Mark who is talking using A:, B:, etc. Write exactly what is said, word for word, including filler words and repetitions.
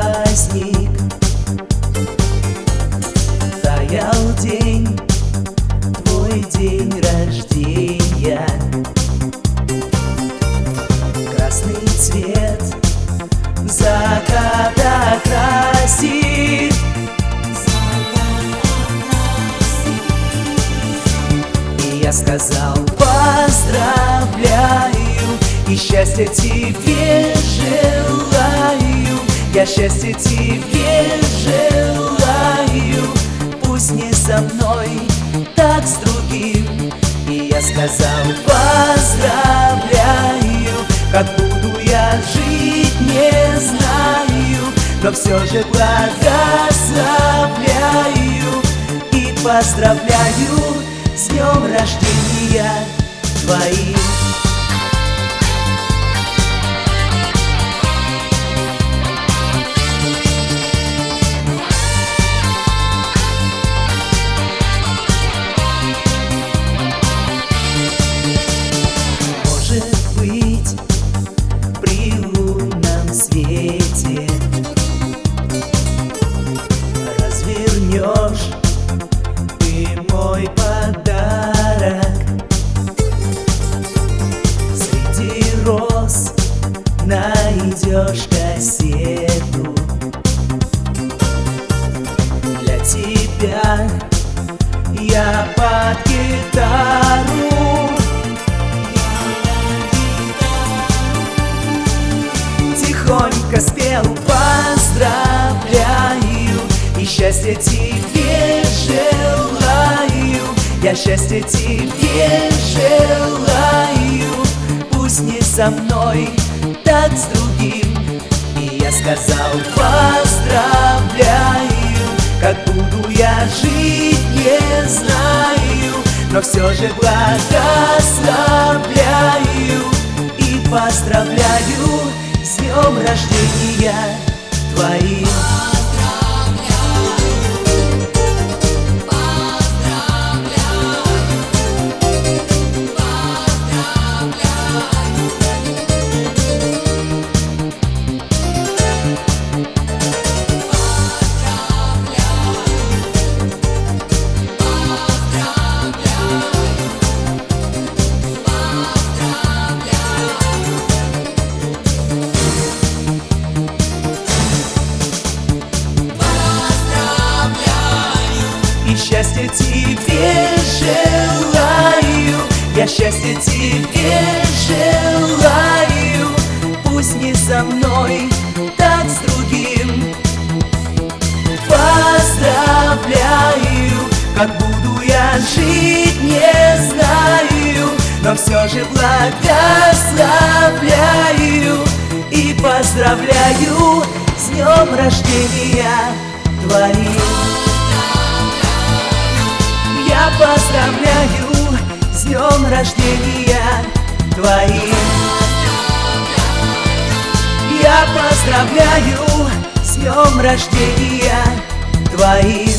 A: праздник, таял день, твой день рождения. Красный цвет заката красит, и я сказал: поздравляю, и счастья тебе желаю, я счастья тебе желаю. Пусть не со мной, так с другим. И я сказал: поздравляю, как буду я жить, не знаю, но все же благословляю и поздравляю с днем рождения твоим. Может быть, при лунном свете развернешь ты мой подарок. Среди роз найдешь кассету. Для тебя я под гитару. Тихонько спел: поздравляю, и счастья тебе желаю, я счастья тебе желаю. Пусть не со мной, так с другим. И я сказал: поздравляю, как буду я жить, не знаю, но все же благословляю и поздравляю с днем рождения твоим. И счастья тебе желаю, я счастья тебе желаю. Пусть не со мной, так с другим. Поздравляю, как буду я жить, не знаю, но все же благословляю и поздравляю с днем рождения твоим. Я поздравляю с днем рождения твоим. Я поздравляю с днем рождения твоим.